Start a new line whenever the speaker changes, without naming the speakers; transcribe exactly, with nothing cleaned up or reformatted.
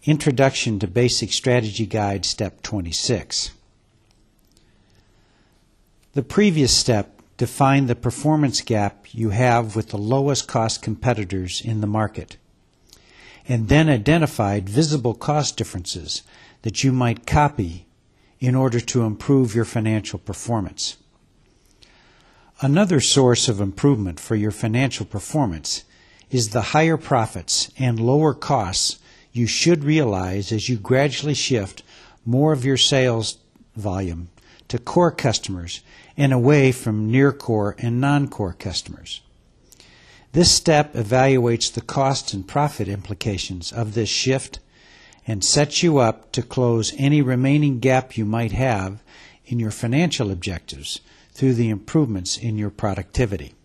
Introduction to Basic Strategy Guide, Step twenty-six. The previous step defined the performance gap you have with the lowest cost competitors in the market, and then identified visible cost differences that you might copy in order to improve your financial performance. Another source of improvement for your financial performance is the higher profits and lower costs you should realize as you gradually shift more of your sales volume to core customers and away from near-core and non-core customers. This step evaluates the cost and profit implications of this shift and sets you up to close any remaining gap you might have in your financial objectives through the improvements in your productivity.